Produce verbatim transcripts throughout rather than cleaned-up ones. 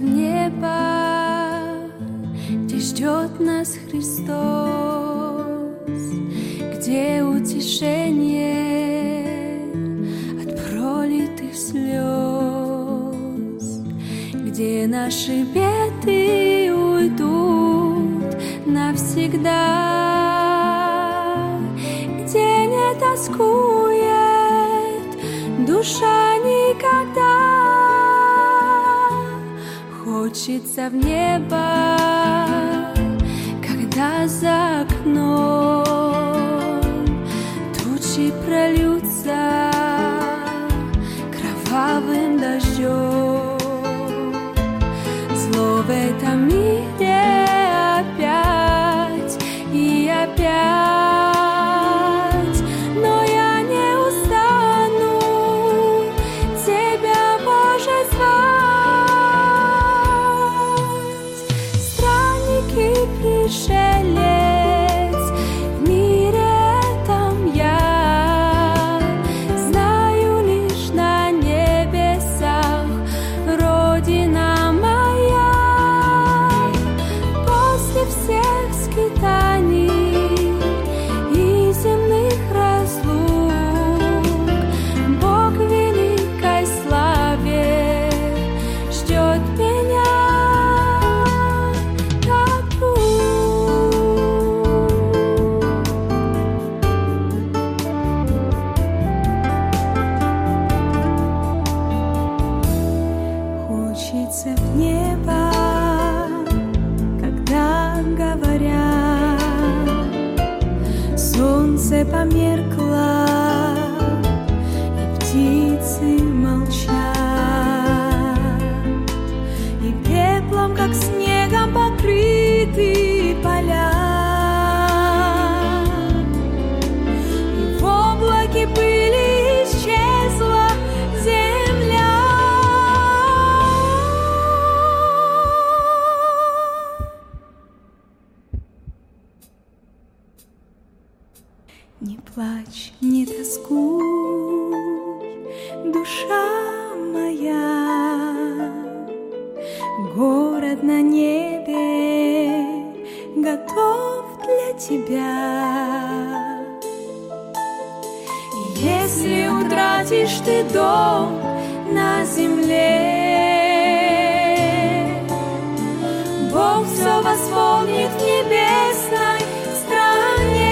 небо, где ждет нас Христос, где утешение от пролитых слез, где наши беды уйдут навсегда, где не тоскует душа никогда. Хочется в небо, когда за окном тучи прольются кровавым дождем. Зло в этом мире опять и опять, но я не устану Тебя, Боже, звать. Странник и пришелец в мире этом я, знаю лишь на небесах Родина моя. После всех скитаний и земных разлук Бог в великой славе ждет меня как друг. Хочется в небо, когда говорят, солнце померкло и птицы молчат, и пеплом, как снегом, покрыты поля, и в облаке пыли исчезла земля. Не плачь, не тоскуй, душа моя, город на небе готов для тебя. И если утратишь ты дом на земле, Бог все восполнит в небесной стране.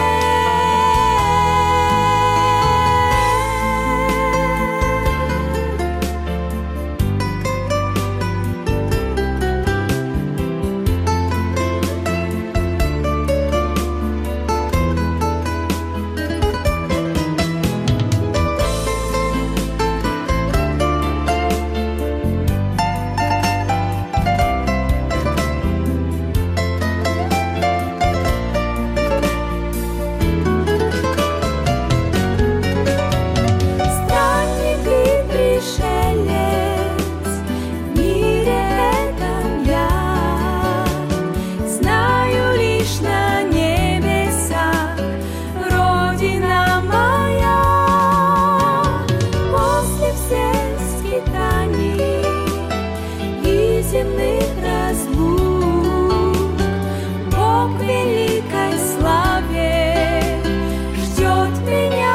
Земных разлук Бог в великой славе ждет меня.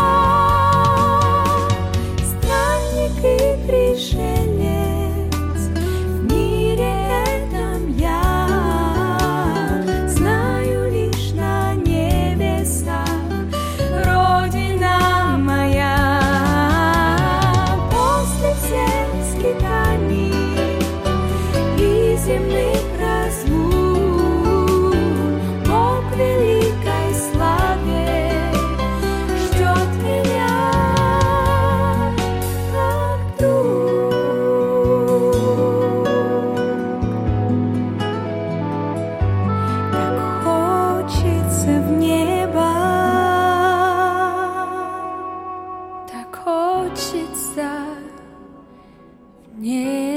Странник и пришелец в мире этом я, знаю лишь на небесах Родина моя. После всех скитаний земных разлук Бог в великой славе ждет меня как друг. Так хочется в небо, так хочется в небо.